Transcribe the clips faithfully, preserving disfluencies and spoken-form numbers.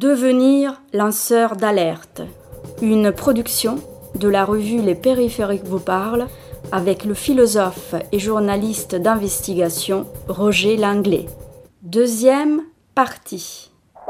Devenir lanceur d'alerte. Une production de la revue Les Périphériques vous parlent avec le philosophe et journaliste d'investigation Roger Langlais. Deuxième partie.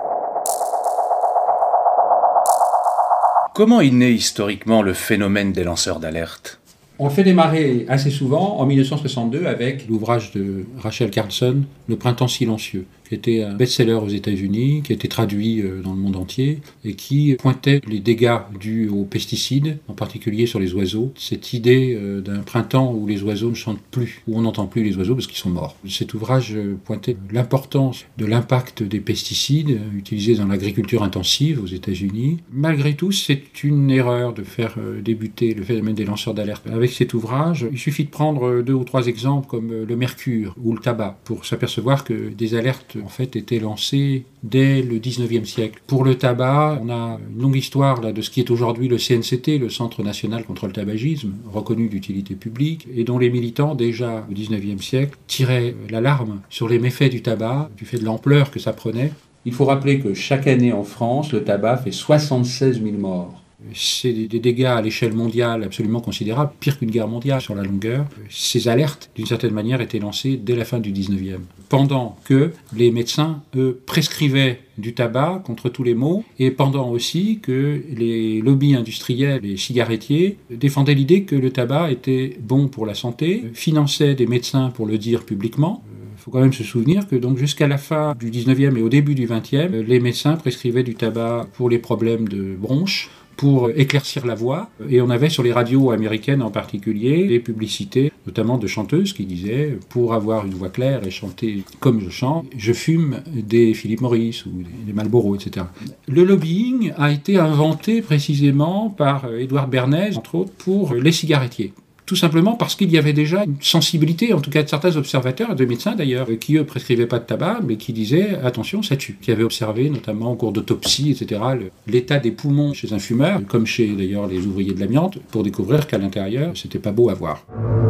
Comment est né historiquement le phénomène des lanceurs d'alerte ? On le fait démarrer assez souvent en dix-neuf cent soixante-deux avec l'ouvrage de Rachel Carson, Le Printemps silencieux, qui était un best-seller aux États-Unis, qui a été traduit dans le monde entier et qui pointait les dégâts dus aux pesticides, en particulier sur les oiseaux. Cette idée d'un printemps où les oiseaux ne chantent plus, où on n'entend plus les oiseaux parce qu'ils sont morts. Cet ouvrage pointait l'importance de l'impact des pesticides utilisés dans l'agriculture intensive aux États-Unis. Malgré tout, c'est une erreur de faire débuter le phénomène des lanceurs d'alerte. Avec cet ouvrage, il suffit de prendre deux ou trois exemples comme le mercure ou le tabac pour s'apercevoir que des alertes en fait étaient lancées dès le dix-neuvième siècle. Pour le tabac, on a une longue histoire là, de ce qui est aujourd'hui le C N C T, le Centre national contre le tabagisme, reconnu d'utilité publique, et dont les militants, déjà au dix-neuvième siècle, tiraient l'alarme sur les méfaits du tabac, du fait de l'ampleur que ça prenait. Il faut rappeler que chaque année en France, le tabac fait soixante-seize mille morts. C'est des dégâts à l'échelle mondiale absolument considérables, pire qu'une guerre mondiale sur la longueur. Ces alertes, d'une certaine manière, étaient lancées dès la fin du dix-neuvième. Pendant que les médecins, eux, prescrivaient du tabac contre tous les maux, et pendant aussi que les lobbies industriels, les cigarettiers, défendaient l'idée que le tabac était bon pour la santé, finançaient des médecins pour le dire publiquement. Il faut quand même se souvenir que donc jusqu'à la fin du dix-neuvième et au début du vingtième, les médecins prescrivaient du tabac pour les problèmes de bronches, pour éclaircir la voix, et on avait sur les radios américaines en particulier des publicités, notamment de chanteuses qui disaient « Pour avoir une voix claire et chanter comme je chante, je fume des Philip Morris ou des Marlboro, et cetera » Le lobbying a été inventé précisément par Édouard Bernays, entre autres, pour les cigarettiers. Tout simplement parce qu'il y avait déjà une sensibilité, en tout cas de certains observateurs, de médecins d'ailleurs, qui eux prescrivaient pas de tabac, mais qui disaient « attention, ça tue », qui avaient observé, notamment au cours d'autopsie, et cetera, le, l'état des poumons chez un fumeur, comme chez d'ailleurs les ouvriers de l'amiante, pour découvrir qu'à l'intérieur, c'était pas beau à voir.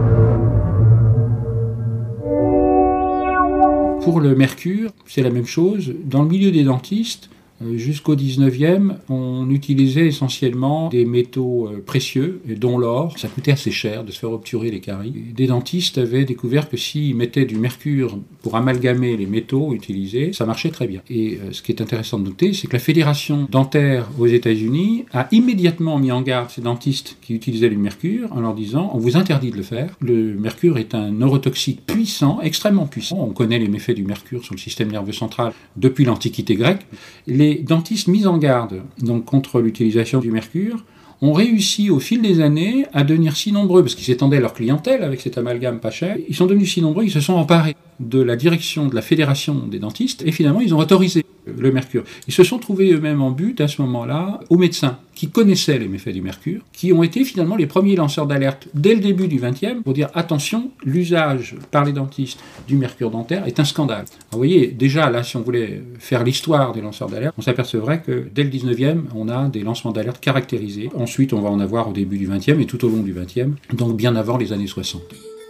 Pour le mercure, c'est la même chose. Dans le milieu des dentistes, jusqu'au dix-neuvième, on utilisait essentiellement des métaux précieux, dont l'or. Ça coûtait assez cher de se faire obturer les caries. Des dentistes avaient découvert que s'ils mettaient du mercure pour amalgamer les métaux utilisés, ça marchait très bien. Et ce qui est intéressant de noter, c'est que la fédération dentaire aux États-Unis a immédiatement mis en garde ces dentistes qui utilisaient le mercure en leur disant « on vous interdit de le faire. Le mercure est un neurotoxique puissant, extrêmement puissant. On connaît les méfaits du mercure sur le système nerveux central depuis l'Antiquité grecque. Les dentistes mis en garde donc, contre l'utilisation du mercure ont réussi au fil des années à devenir si nombreux, parce qu'ils s'étendaient leur clientèle avec cet amalgame pas cher, ils sont devenus si nombreux, ils se sont emparés de la direction de la fédération des dentistes, et finalement ils ont autorisé le mercure. Ils se sont trouvés eux-mêmes en but à ce moment-là aux médecins qui connaissaient les méfaits du mercure, qui ont été finalement les premiers lanceurs d'alerte dès le début du vingtième pour dire attention, l'usage par les dentistes du mercure dentaire est un scandale. Alors, vous voyez, déjà là, si on voulait faire l'histoire des lanceurs d'alerte, on s'apercevrait que dès le dix-neuvième, on a des lancements d'alerte caractérisés. Ensuite, on va en avoir au début du vingtième et tout au long du vingtième, donc bien avant les années soixante.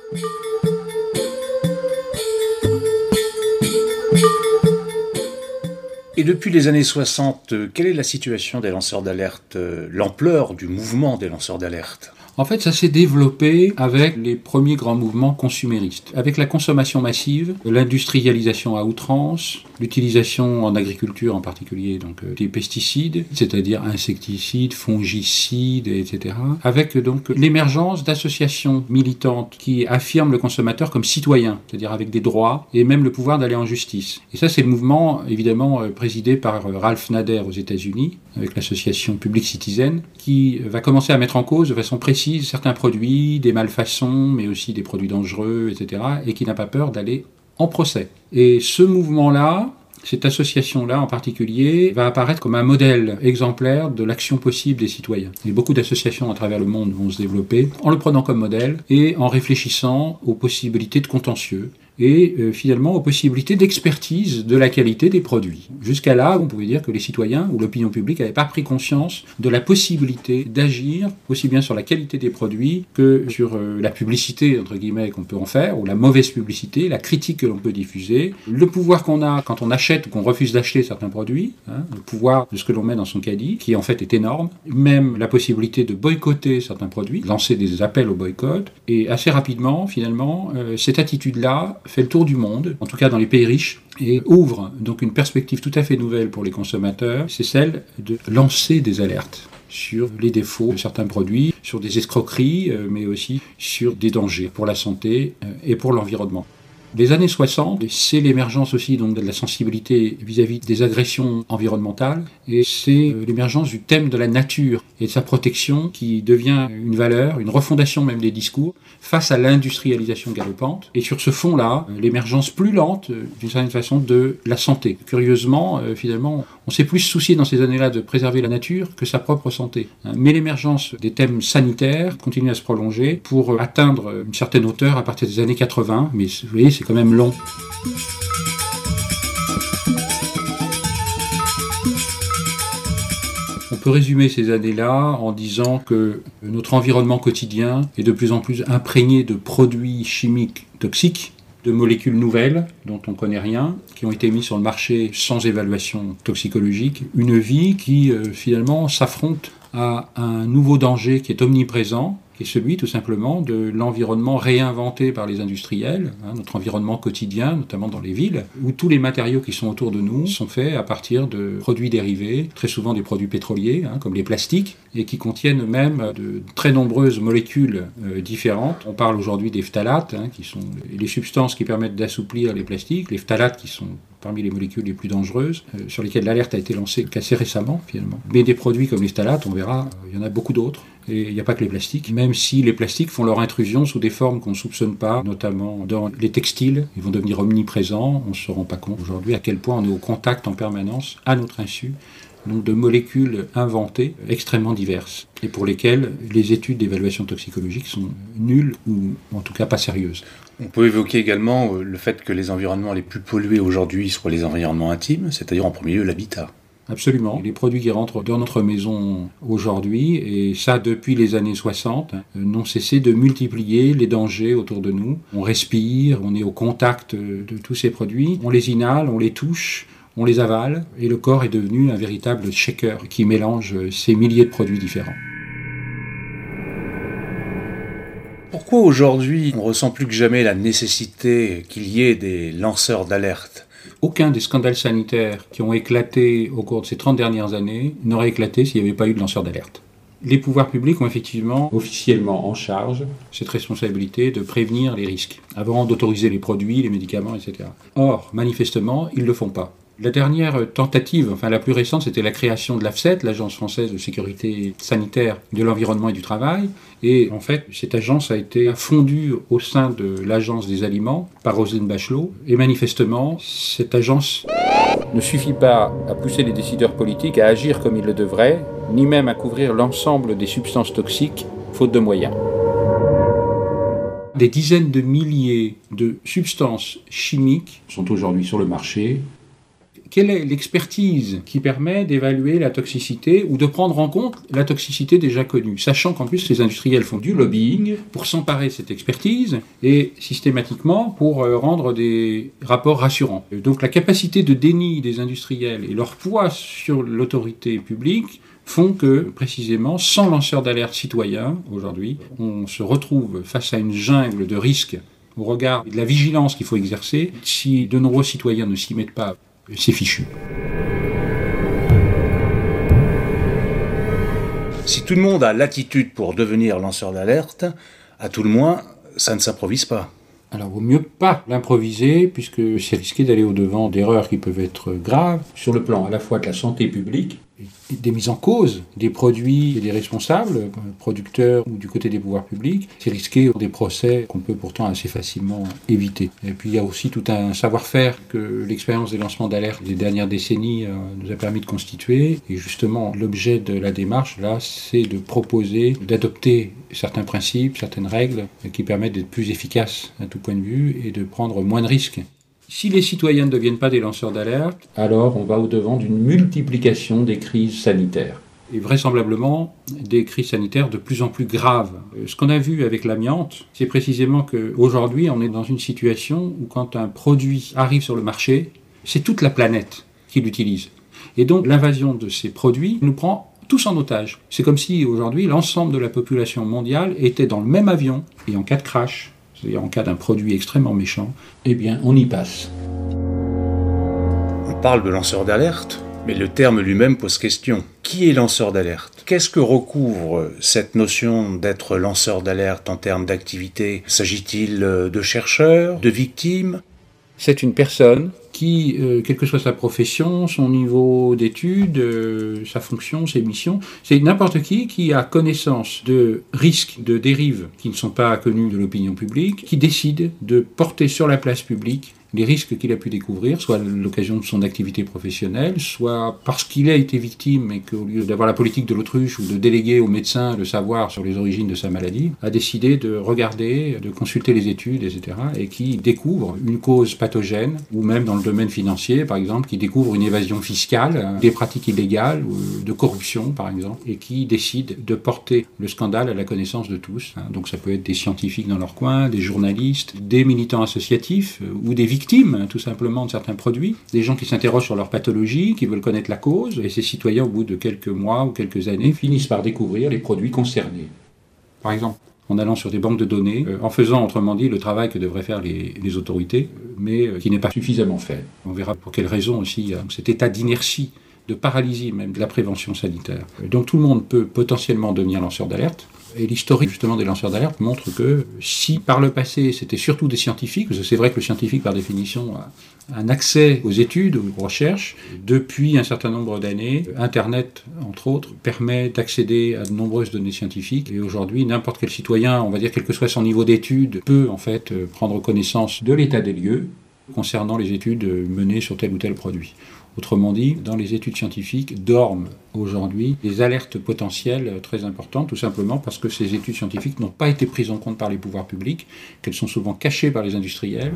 Et depuis les années soixante, quelle est la situation des lanceurs d'alerte, l'ampleur du mouvement des lanceurs d'alerte ? En fait, ça s'est développé avec les premiers grands mouvements consuméristes. Avec la consommation massive, l'industrialisation à outrance, l'utilisation en agriculture en particulier donc des pesticides, c'est-à-dire insecticides, fongicides, et cetera. Avec donc l'émergence d'associations militantes qui affirment le consommateur comme citoyen, c'est-à-dire avec des droits et même le pouvoir d'aller en justice. Et ça, c'est le mouvement évidemment présidé par Ralph Nader aux États-Unis, avec l'association Public Citizen, qui va commencer à mettre en cause de façon précise certains produits, des malfaçons, mais aussi des produits dangereux, et cetera, et qui n'a pas peur d'aller en procès. Et ce mouvement-là, cette association-là en particulier, va apparaître comme un modèle exemplaire de l'action possible des citoyens. Et beaucoup d'associations à travers le monde vont se développer en le prenant comme modèle et en réfléchissant aux possibilités de contentieux et euh, finalement aux possibilités d'expertise de la qualité des produits. Jusqu'à là, on pouvait dire que les citoyens ou l'opinion publique n'avaient pas pris conscience de la possibilité d'agir aussi bien sur la qualité des produits que sur euh, la publicité, entre guillemets, qu'on peut en faire, ou la mauvaise publicité, la critique que l'on peut diffuser, le pouvoir qu'on a quand on achète ou qu'on refuse d'acheter certains produits, hein, le pouvoir de ce que l'on met dans son caddie, qui en fait est énorme, même la possibilité de boycotter certains produits, lancer des appels au boycott, et assez rapidement, finalement, euh, cette attitude-là fait le tour du monde, en tout cas dans les pays riches, et ouvre donc une perspective tout à fait nouvelle pour les consommateurs, c'est celle de lancer des alertes sur les défauts de certains produits, sur des escroqueries, euh, mais aussi sur des dangers pour la santé euh, et pour l'environnement. Les années soixante, c'est l'émergence aussi donc, de la sensibilité vis-à-vis des agressions environnementales, et c'est l'émergence du thème de la nature et de sa protection qui devient une valeur, une refondation même des discours face à l'industrialisation galopante. Et sur ce fond-là, l'émergence plus lente, d'une certaine façon, de la santé. Curieusement, finalement, on s'est plus soucié dans ces années-là de préserver la nature que sa propre santé. Mais l'émergence des thèmes sanitaires continue à se prolonger pour atteindre une certaine hauteur à partir des années quatre-vingts, mais vous voyez, c'est quand même long. On peut résumer ces années-là en disant que notre environnement quotidien est de plus en plus imprégné de produits chimiques toxiques, de molécules nouvelles dont on ne connaît rien, qui ont été mises sur le marché sans évaluation toxicologique. Une vie qui euh, finalement s'affronte à un nouveau danger qui est omniprésent, qui est celui tout simplement de l'environnement réinventé par les industriels, hein, notre environnement quotidien, notamment dans les villes, où tous les matériaux qui sont autour de nous sont faits à partir de produits dérivés, très souvent des produits pétroliers, hein, comme les plastiques, et qui contiennent eux-mêmes de très nombreuses molécules euh, différentes. On parle aujourd'hui des phtalates, hein, qui sont les substances qui permettent d'assouplir les plastiques, les phtalates qui sont parmi les molécules les plus dangereuses, euh, sur lesquelles l'alerte a été lancée qu'assez récemment, finalement. Mais des produits comme les phtalates, on verra, euh, il y en a beaucoup d'autres. Et il n'y a pas que les plastiques, même si les plastiques font leur intrusion sous des formes qu'on ne soupçonne pas, notamment dans les textiles. Ils vont devenir omniprésents. On ne se rend pas compte aujourd'hui à quel point on est au contact en permanence, à notre insu, donc de molécules inventées extrêmement diverses et pour lesquelles les études d'évaluation toxicologique sont nulles ou en tout cas pas sérieuses. On peut évoquer également le fait que les environnements les plus pollués aujourd'hui soient les environnements intimes, c'est-à-dire en premier lieu l'habitat. Absolument. Les produits qui rentrent dans notre maison aujourd'hui, et ça depuis les années soixante, n'ont cessé de multiplier les dangers autour de nous. On respire, on est au contact de tous ces produits, on les inhale, on les touche, on les avale, et le corps est devenu un véritable shaker qui mélange ces milliers de produits différents. Pourquoi aujourd'hui on ressent plus que jamais la nécessité qu'il y ait des lanceurs d'alerte ? Aucun des scandales sanitaires qui ont éclaté au cours de ces trente dernières années n'aurait éclaté s'il n'y avait pas eu de lanceurs d'alerte. Les pouvoirs publics ont effectivement officiellement en charge cette responsabilité de prévenir les risques, avant d'autoriser les produits, les médicaments, et cetera. Or, manifestement, ils ne le font pas. La dernière tentative, enfin la plus récente, c'était la création de l'A F S E T, l'Agence française de sécurité sanitaire de l'environnement et du travail. Et en fait, cette agence a été fondue au sein de l'Agence des aliments par Roselyne Bachelot. Et manifestement, cette agence ne suffit pas à pousser les décideurs politiques à agir comme ils le devraient, ni même à couvrir l'ensemble des substances toxiques, faute de moyens. Des dizaines de milliers de substances chimiques sont aujourd'hui sur le marché. Quelle est l'expertise qui permet d'évaluer la toxicité ou de prendre en compte la toxicité déjà connue, sachant qu'en plus les industriels font du lobbying pour s'emparer de cette expertise et systématiquement pour rendre des rapports rassurants. Donc la capacité de déni des industriels et leur poids sur l'autorité publique font que, précisément, sans lanceurs d'alerte citoyens, aujourd'hui, on se retrouve face à une jungle de risques au regard de la vigilance qu'il faut exercer. Si de nombreux citoyens ne s'y mettent pas, c'est fichu. Si tout le monde a l'attitude pour devenir lanceur d'alerte, à tout le moins, ça ne s'improvise pas. Alors, il vaut mieux pas l'improviser, puisque c'est risqué d'aller au-devant d'erreurs qui peuvent être graves, sur le plan à la fois de la santé publique des mises en cause des produits et des responsables, producteurs ou du côté des pouvoirs publics, c'est risquer des procès qu'on peut pourtant assez facilement éviter. Et puis il y a aussi tout un savoir-faire que l'expérience des lancements d'alerte des dernières décennies euh, nous a permis de constituer. Et justement, l'objet de la démarche, là, c'est de proposer, d'adopter certains principes, certaines règles qui permettent d'être plus efficaces à tout point de vue et de prendre moins de risques. Si les citoyens ne deviennent pas des lanceurs d'alerte, alors on va au-devant d'une multiplication des crises sanitaires. Et vraisemblablement des crises sanitaires de plus en plus graves. Ce qu'on a vu avec l'amiante, c'est précisément qu'aujourd'hui, on est dans une situation où quand un produit arrive sur le marché, c'est toute la planète qui l'utilise. Et donc l'invasion de ces produits nous prend tous en otage. C'est comme si aujourd'hui, l'ensemble de la population mondiale était dans le même avion et en cas de crash, c'est-à-dire en cas d'un produit extrêmement méchant, eh bien, on y passe. On parle de lanceur d'alerte, mais le terme lui-même pose question. Qui est lanceur d'alerte ? Qu'est-ce que recouvre cette notion d'être lanceur d'alerte en termes d'activité ? S'agit-il de chercheurs, de victimes ? C'est une personne qui, euh, quelle que soit sa profession, son niveau d'études, euh, sa fonction, ses missions, c'est n'importe qui qui a connaissance de risques, de dérives qui ne sont pas connus de l'opinion publique, qui décide de porter sur la place publique les risques qu'il a pu découvrir, soit à l'occasion de son activité professionnelle, soit parce qu'il a été victime et qu'au lieu d'avoir la politique de l'autruche ou de déléguer au médecin le savoir sur les origines de sa maladie, a décidé de regarder, de consulter les études, et cetera, et qui découvre une cause pathogène, ou même dans le domaine financier, par exemple, qui découvre une évasion fiscale, des pratiques illégales, ou de corruption, par exemple, et qui décide de porter le scandale à la connaissance de tous. Donc ça peut être des scientifiques dans leur coin, des journalistes, des militants associatifs, ou des victimes, victimes, tout simplement, de certains produits, des gens qui s'interrogent sur leur pathologie, qui veulent connaître la cause, et ces citoyens, au bout de quelques mois ou quelques années, finissent par découvrir les produits concernés. Par exemple, en allant sur des banques de données, euh, en faisant, autrement dit, le travail que devraient faire les, les autorités, mais euh, qui n'est pas suffisamment fait. On verra pour quelles raisons aussi il y a cet état d'inertie, de paralysie même de la prévention sanitaire. Donc tout le monde peut potentiellement devenir lanceur d'alerte. Et l'historique justement des lanceurs d'alerte montre que si par le passé c'était surtout des scientifiques, parce que c'est vrai que le scientifique par définition a un accès aux études, aux recherches, depuis un certain nombre d'années, Internet entre autres permet d'accéder à de nombreuses données scientifiques et aujourd'hui n'importe quel citoyen, on va dire quel que soit son niveau d'études, peut en fait prendre connaissance de l'état des lieux concernant les études menées sur tel ou tel produit. Autrement dit, dans les études scientifiques dorment aujourd'hui des alertes potentielles très importantes, tout simplement parce que ces études scientifiques n'ont pas été prises en compte par les pouvoirs publics, qu'elles sont souvent cachées par les industriels.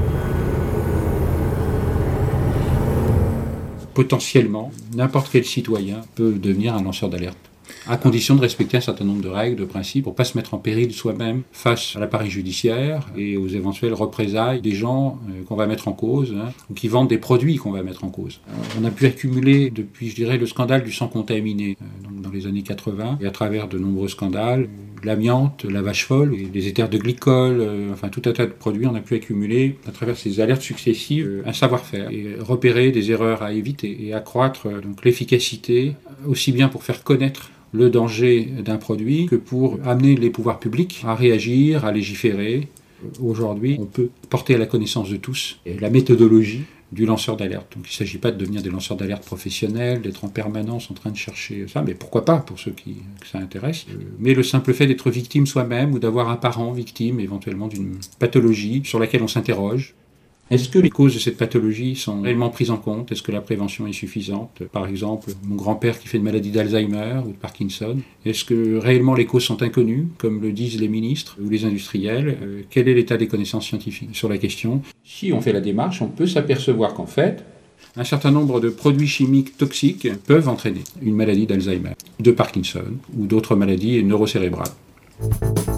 Potentiellement, n'importe quel citoyen peut devenir un lanceur d'alerte, à condition de respecter un certain nombre de règles, de principes, pour ne pas se mettre en péril soi-même face à l'appareil judiciaire et aux éventuelles représailles des gens euh, qu'on va mettre en cause, hein, ou qui vendent des produits qu'on va mettre en cause. Euh, on a pu accumuler depuis, je dirais, le scandale du sang contaminé, euh, donc dans les années quatre-vingts, et à travers de nombreux scandales, l'amiante, la vache folle, les éthers de glycol, euh, enfin tout un tas de produits, on a pu accumuler à travers ces alertes successives euh, un savoir-faire et repérer des erreurs à éviter et accroître euh, donc l'efficacité, aussi bien pour faire connaître le danger d'un produit que pour amener les pouvoirs publics à réagir, à légiférer. Aujourd'hui, on peut porter à la connaissance de tous la méthodologie du lanceur d'alerte. Donc il ne s'agit pas de devenir des lanceurs d'alerte professionnels, d'être en permanence en train de chercher ça, mais pourquoi pas pour ceux qui que ça intéresse. Mais le simple fait d'être victime soi-même ou d'avoir un parent victime éventuellement d'une pathologie sur laquelle on s'interroge. Est-ce que les causes de cette pathologie sont réellement prises en compte ? Est-ce que la prévention est suffisante ? Par exemple, mon grand-père qui fait une maladie d'Alzheimer ou de Parkinson. Est-ce que réellement les causes sont inconnues, comme le disent les ministres ou les industriels ? euh, Quel est l'état des connaissances scientifiques sur la question ? Si on fait la démarche, on peut s'apercevoir qu'en fait, un certain nombre de produits chimiques toxiques peuvent entraîner une maladie d'Alzheimer, de Parkinson ou d'autres maladies neurocérébrales.